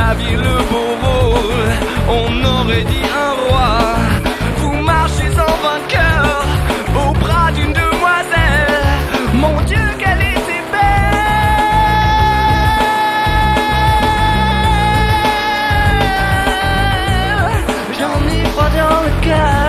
la ville, le beau rôle, on aurait dit un roi. Vous marchez en vainqueur au bras d'une demoiselle. Mon Dieu, qu'elle était belle. J'en ai froid dans le cœur.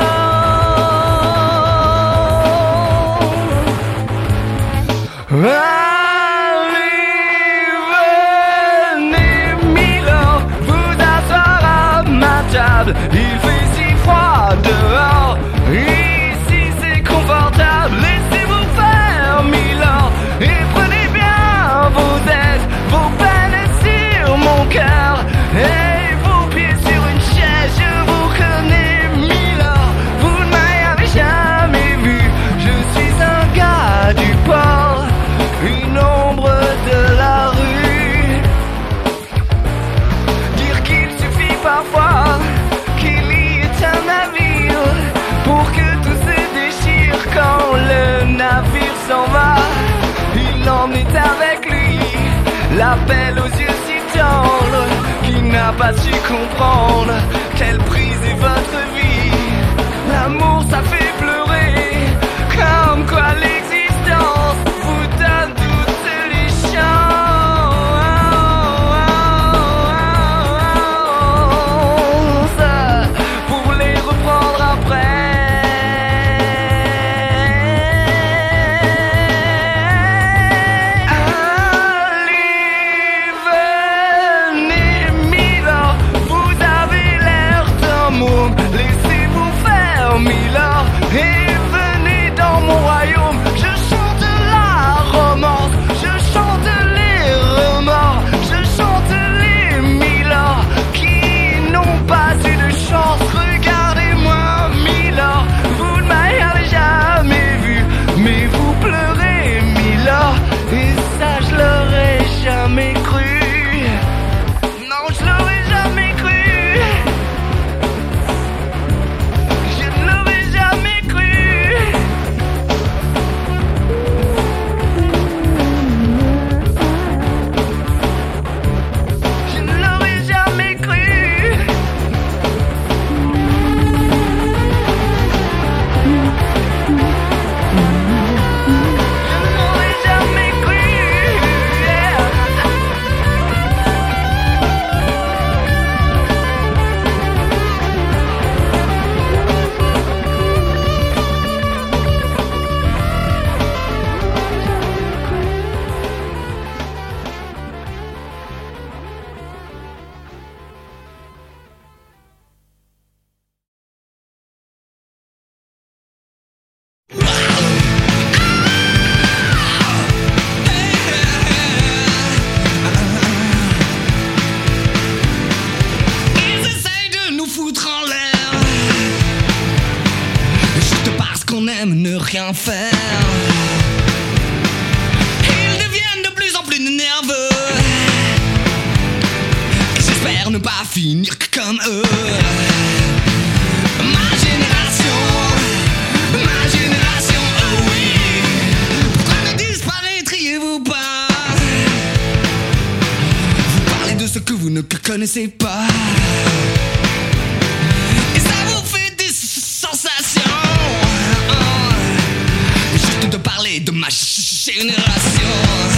Allez, venez, Milord, vous asseoir à ma table. Il fait si froid dehors, ici c'est confortable. Laissez-vous faire, Milord, et prenez bien vos aises, vos peines sur mon cœur et vos pieds sur une chaise. Je vous connais, Milord, vous ne m'avez jamais vu. Je suis un gars du port, une ombre de la rue. Dire qu'il suffit parfois qu'il y ait un navire pour que tout se déchire quand le navire s'en va. Il emmenait avec lui la belle aux yeux si tendres qui n'a pas su comprendre qu'elle brisait votre vie. L'amour ça fait pleurer, comme quoi l'existence vous donne toutes les chances pour les reprendre après. Allez, venez, Milord, vous avez l'air d'un môme. Laissez-vous faire, Milord, et venez dans mon royaume. Je chante la romance, je chante les remords, je chante les Milords qui n'ont pas eu de chance. Regardez-moi, Milord, vous ne m'avez jamais vu, mais vous pleurez, Milord, et ça je l'aurais jamais cru. Non, je l'aurais jamais cru. Je ne l'aurais jamais cru. Je ne l'aurais jamais cru. Je ne l'aurais jamais cru. Ils essayent de nous foutre en l'air, juste parce qu'on aime ne rien faire. Ils deviennent de plus en plus nerveux, et j'espère ne pas finir comme eux. Ma génération, oh oui. Pourquoi ne disparaîtriez-vous pas? Vous parlez de ce que vous ne connaissez pas, et ça vous fait des sensations. Juste de parler de ma génération.